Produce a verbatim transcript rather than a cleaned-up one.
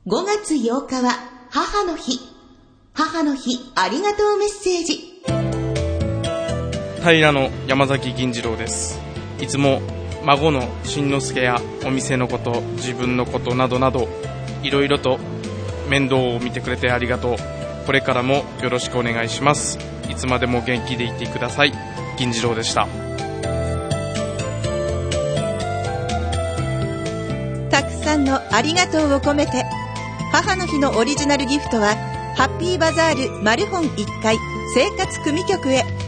ごがつようかは母の日。母の日ありがとうメッセージ。 平の山崎銀次郎です。いつも孫のしんのすけやお店のこと、自分のことなどなどいろいろと面倒を見てくれてありがとう。これからもよろしくお願いします。いつまでも元気でいてください。銀次郎でした。 たくさんのありがとうを込めて、母の日のオリジナルギフトはハッピーバザールマルホンいっかい生活組局へ。